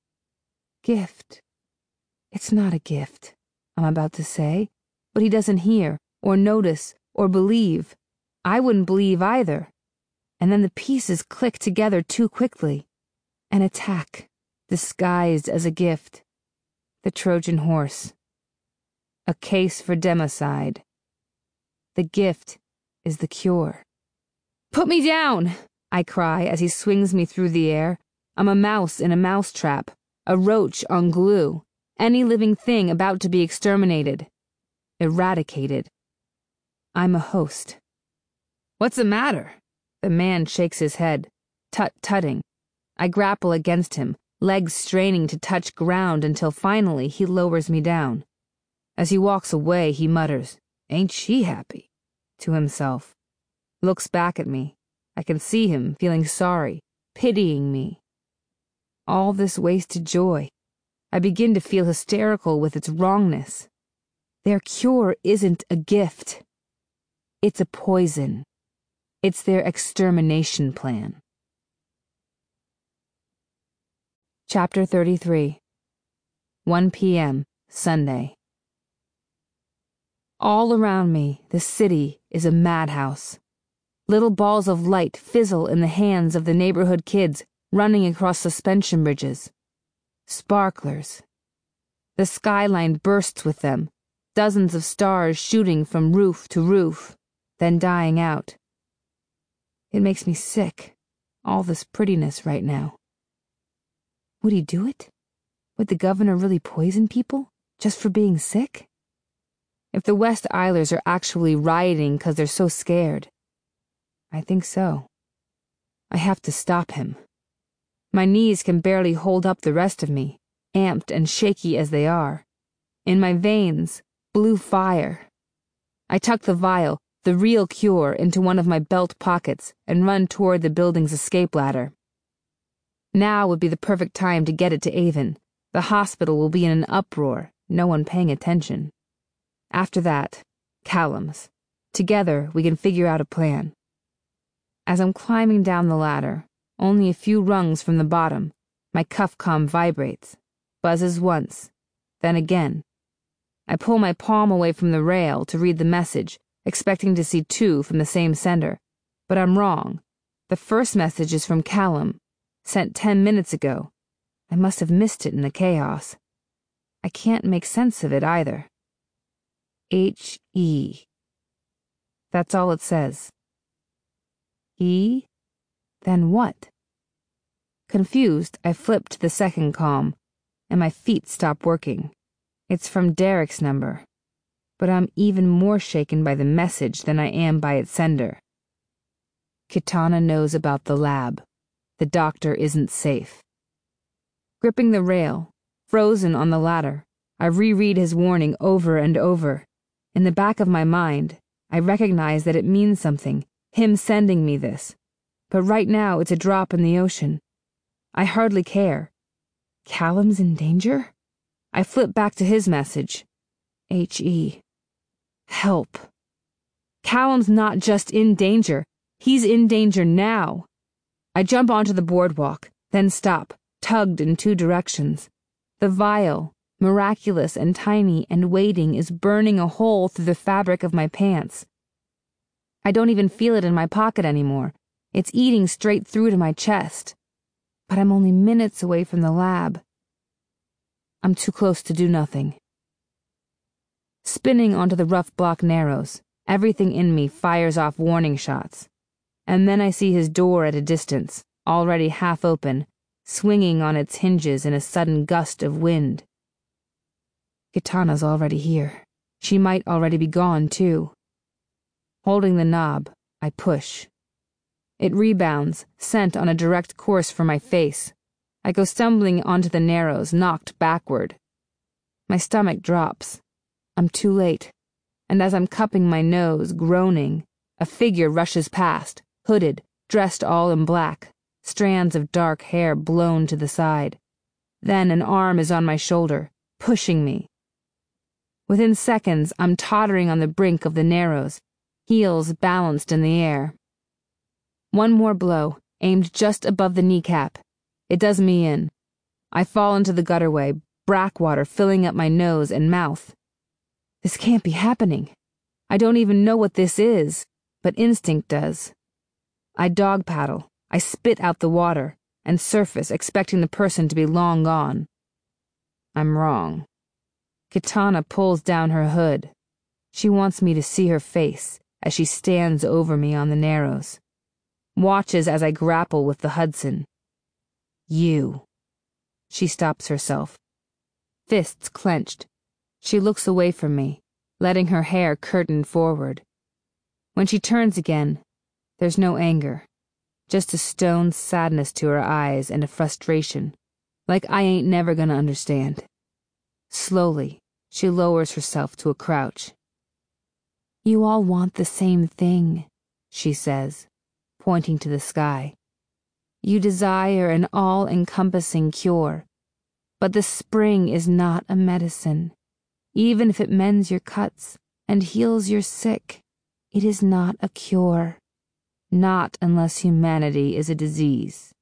gift. It's not a gift," I'm about to say, but he doesn't hear, or notice, or believe. I wouldn't believe either. And then the pieces click together too quickly. An attack, disguised as a gift. The Trojan horse. A case for democide. The gift is the cure. "Put me down!" I cry as he swings me through the air. I'm a mouse in a mousetrap, a roach on glue, any living thing about to be exterminated. Eradicated. I'm a host. "What's the matter?" The man shakes his head, tut-tutting. I grapple against him, legs straining to touch ground until finally he lowers me down. As he walks away, he mutters, "Ain't she happy?" to himself. Looks back at me. I can see him feeling sorry, pitying me. All this wasted joy. I begin to feel hysterical with its wrongness. Their cure isn't a gift. It's a poison. It's their extermination plan. Chapter 33. 1 p.m., Sunday. All around me, the city is a madhouse. Little balls of light fizzle in the hands of the neighborhood kids running across suspension bridges. Sparklers. The skyline bursts with them, dozens of stars shooting from roof to roof, then dying out. It makes me sick, all this prettiness right now. Would he do it? Would the governor really poison people, just for being sick? If the West Islers are actually rioting because they're so scared. I think so. I have to stop him. My knees can barely hold up the rest of me, amped and shaky as they are. In my veins, blue fire. I tuck the vial, the real cure, into one of my belt pockets and run toward the building's escape ladder. Now would be the perfect time to get it to Avon. The hospital will be in an uproar, no one paying attention. After that, Callum's. Together, we can figure out a plan. As I'm climbing down the ladder, only a few rungs from the bottom, my cuff comm vibrates, buzzes once, then again. I pull my palm away from the rail to read the message, expecting to see two from the same sender, but I'm wrong. The first message is from Callum, sent 10 minutes ago. I must have missed it in the chaos. I can't make sense of it either. H-E. That's all it says. E? Then what? Confused, I flip to the second comm, and my feet stop working. It's from Derek's number, but I'm even more shaken by the message than I am by its sender. Kitana knows about the lab. The doctor isn't safe. Gripping the rail, frozen on the ladder, I reread his warning over and over. In the back of my mind, I recognize that it means something, him sending me this. But right now it's a drop in the ocean. I hardly care. Callum's in danger? I flip back to his message. H-E. Help. Callum's not just in danger. He's in danger now. I jump onto the boardwalk, then stop, tugged in 2 directions. The vial, miraculous and tiny and waiting, is burning a hole through the fabric of my pants. I don't even feel it in my pocket anymore. It's eating straight through to my chest. But I'm only minutes away from the lab. I'm too close to do nothing. Spinning onto the rough block narrows, everything in me fires off warning shots. And then I see his door at a distance, already half open, swinging on its hinges in a sudden gust of wind. Kitana's already here. She might already be gone, too. Holding the knob, I push. It rebounds, sent on a direct course for my face. I go stumbling onto the narrows, knocked backward. My stomach drops. I'm too late. And as I'm cupping my nose, groaning, a figure rushes past, hooded, dressed all in black, strands of dark hair blown to the side. Then an arm is on my shoulder, pushing me. Within seconds, I'm tottering on the brink of the narrows, heels balanced in the air. One more blow, aimed just above the kneecap. It does me in. I fall into the gutterway, brackwater filling up my nose and mouth. This can't be happening. I don't even know what this is, but instinct does. I dog paddle, I spit out the water, and surface expecting the person to be long gone. I'm wrong. Kitana pulls down her hood. She wants me to see her face as she stands over me on the narrows. Watches as I grapple with the Hudson. You. She stops herself. Fists clenched. She looks away from me, letting her hair curtain forward. When she turns again, there's no anger, just a stone sadness to her eyes and a frustration, like I ain't never gonna understand. Slowly, she lowers herself to a crouch. You all want the same thing, she says, pointing to the sky. You desire an all-encompassing cure, but the spring is not a medicine. Even if it mends your cuts and heals your sick, it is not a cure. Not unless humanity is a disease.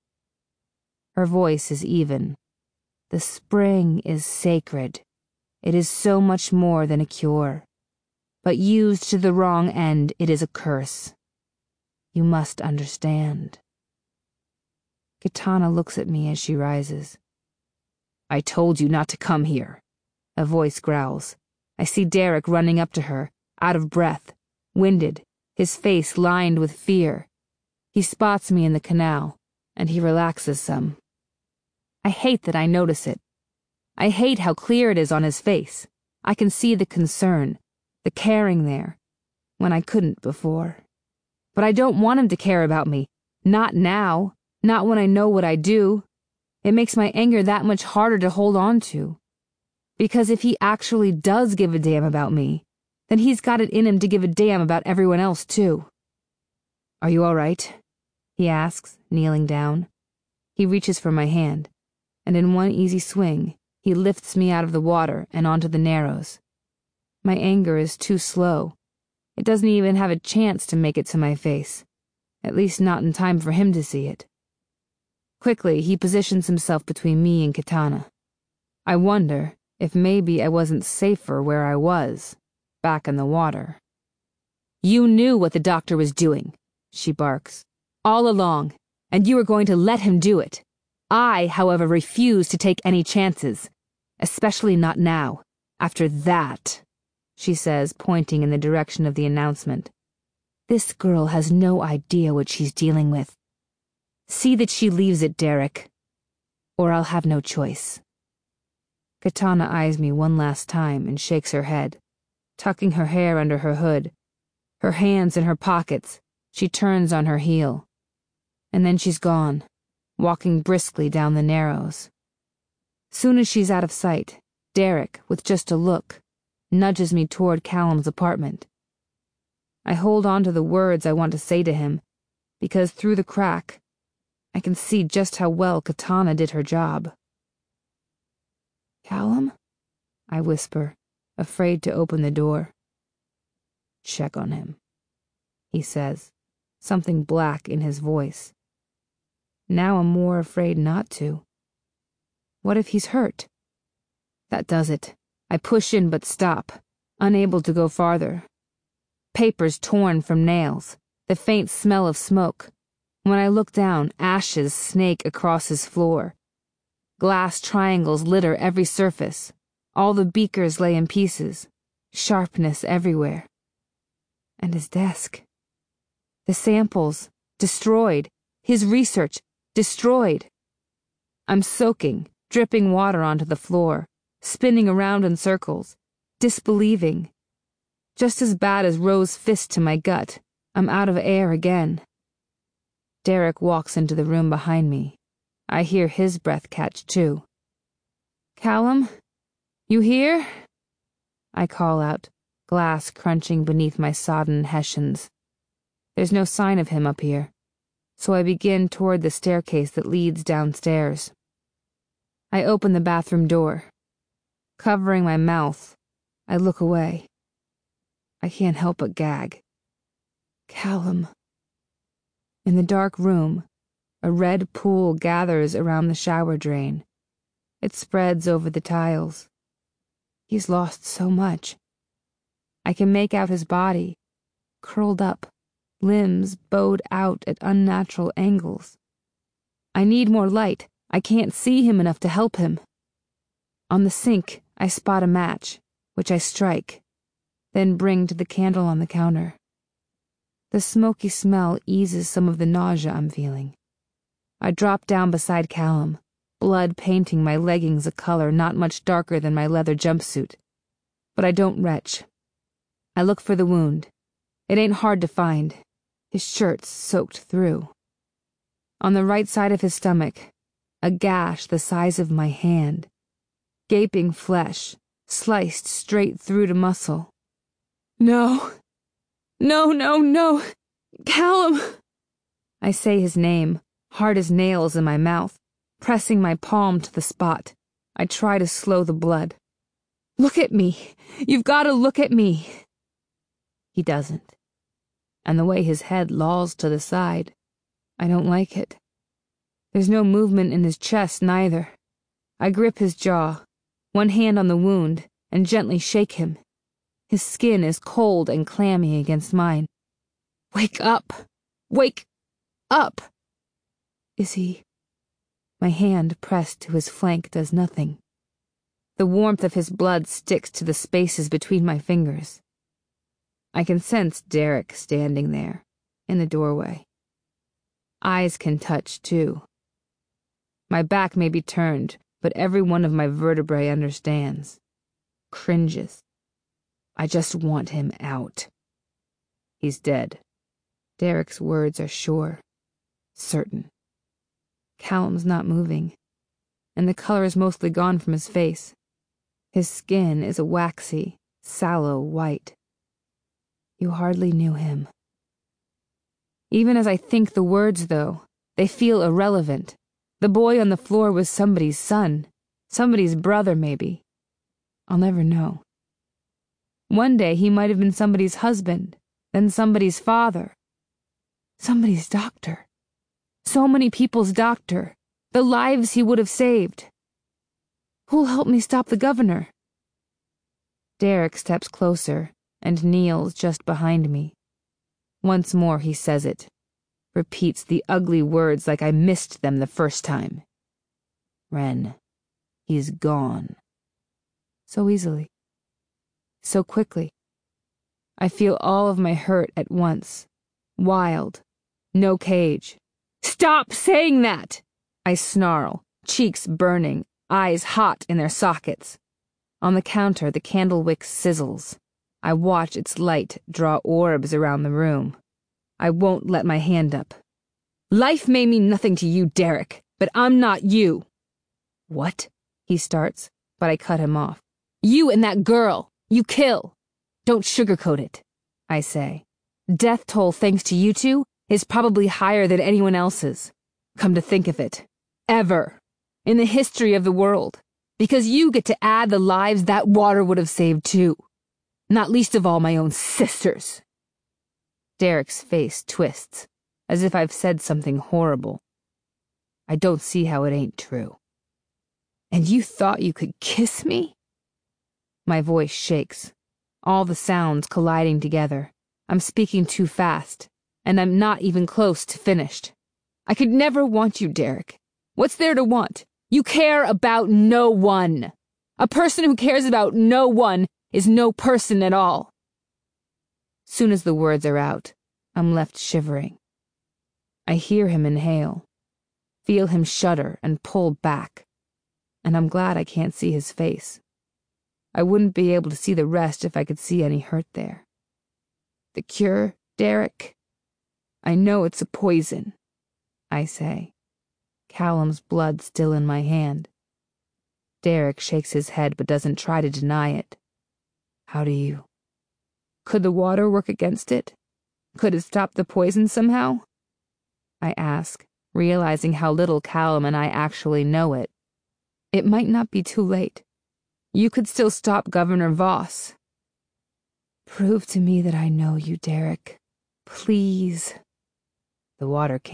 Her voice is even. The spring is sacred. It is so much more than a cure. But used to the wrong end, it is a curse. You must understand. Kitana looks at me as she rises. I told you not to come here, a voice growls. I see Derek running up to her, out of breath, winded, his face lined with fear. He spots me in the canal, and he relaxes some. I hate that I notice it. I hate how clear it is on his face. I can see the concern, the caring there, when I couldn't before. But I don't want him to care about me. Not now. Not when I know what I do. It makes my anger that much harder to hold on to. Because if he actually does give a damn about me, then he's got it in him to give a damn about everyone else too. Are you all right? He asks, kneeling down. He reaches for my hand, and in one easy swing, he lifts me out of the water and onto the narrows. My anger is too slow. It doesn't even have a chance to make it to my face, at least not in time for him to see it. Quickly, he positions himself between me and Kitana. I wonder if maybe I wasn't safer where I was, back in the water. You knew what the doctor was doing, she barks, all along, and you were going to let him do it. I, however, refuse to take any chances, especially not now, after that, she says, pointing in the direction of the announcement. This girl has no idea what she's dealing with. See that she leaves it, Derek, or I'll have no choice. Katana eyes me one last time and shakes her head, tucking her hair under her hood. Her hands in her pockets, she turns on her heel. And then she's gone, walking briskly down the Narrows. Soon as she's out of sight, Derek, with just a look, nudges me toward Callum's apartment. I hold on to the words I want to say to him, because through the crack, I can see just how well Katana did her job. Callum? I whisper, afraid to open the door. Check on him, he says, something black in his voice. Now I'm more afraid not to. What if he's hurt? That does it. I push in but stop, unable to go farther. Papers torn from nails, the faint smell of smoke. When I look down, ashes snake across his floor. Glass triangles litter every surface. All the beakers lay in pieces. Sharpness everywhere. And his desk. The samples, destroyed. His research, destroyed. I'm soaking, dripping water onto the floor, spinning around in circles, disbelieving. Just as bad as Rose's fist to my gut, I'm out of air again. Derek walks into the room behind me. I hear his breath catch too. Callum, you here? I call out, glass crunching beneath my sodden Hessians. There's no sign of him up here, so I begin toward the staircase that leads downstairs. I open the bathroom door. Covering my mouth, I look away. I can't help but gag. Callum. In the dark room, a red pool gathers around the shower drain. It spreads over the tiles. He's lost so much. I can make out his body, curled up, limbs bowed out at unnatural angles. I need more light. I can't see him enough to help him. On the sink, I spot a match, which I strike, then bring to the candle on the counter. The smoky smell eases some of the nausea I'm feeling. I drop down beside Callum, blood painting my leggings a color not much darker than my leather jumpsuit. But I don't retch. I look for the wound. It ain't hard to find. His shirt's soaked through. On the right side of his stomach, a gash the size of my hand. Gaping flesh, sliced straight through to muscle. No. No. Callum! I say his name, hard as nails in my mouth, pressing my palm to the spot. I try to slow the blood. Look at me. You've got to look at me. He doesn't. And the way his head lolls to the side, I don't like it. There's no movement in his chest, neither. I grip his jaw, one hand on the wound, and gently shake him. His skin is cold and clammy against mine. Wake up! Wake up! Is he? My hand pressed to his flank does nothing. The warmth of his blood sticks to the spaces between my fingers. I can sense Derek standing there, in the doorway. Eyes can touch, too. My back may be turned, but every one of my vertebrae understands. Cringes. I just want him out. He's dead. Derek's words are sure, certain. Callum's not moving, and the color is mostly gone from his face. His skin is a waxy, sallow white. You hardly knew him. Even as I think the words, though, they feel irrelevant. The boy on the floor was somebody's son, somebody's brother, maybe. I'll never know. One day he might have been somebody's husband, then somebody's father. Somebody's doctor. So many people's doctor. The lives he would have saved. Who'll help me stop the governor? Derek steps closer and kneels just behind me, Once more he says it, repeats the ugly words like I missed them the first time. Wren, he's gone. So easily. So quickly. I feel all of my hurt at once. Wild. No cage. Stop saying that! I snarl, cheeks burning, eyes hot in their sockets. On the counter, the candle wick sizzles. I watch its light draw orbs around the room. I won't let my hand up. Life may mean nothing to you, Derek, but I'm not you. What? He starts, but I cut him off. You and that girl. You kill. Don't sugarcoat it, I say. Death toll thanks to you two is probably higher than anyone else's. Come to think of it. Ever. In the history of the world. Because you get to add the lives that water would have saved too. Not least of all my own sisters. Derek's face twists, as if I've said something horrible. I don't see how it ain't true. And you thought you could kiss me? My voice shakes, all the sounds colliding together. I'm speaking too fast, and I'm not even close to finished. I could never want you, Derek. What's there to want? You care about no one. A person who cares about no one is no person at all. Soon as the words are out, I'm left shivering. I hear him inhale, feel him shudder and pull back, and I'm glad I can't see his face. I wouldn't be able to see the rest if I could see any hurt there. The cure, Derek? I know it's a poison, I say, Callum's blood still in my hand. Derek shakes his head but doesn't try to deny it. How do you? Could the water work against it? Could it stop the poison somehow? I ask, realizing how little Callum and I actually know it. It might not be too late. You could still stop Governor Voss. Prove to me that I know you, Derek. Please. The water came.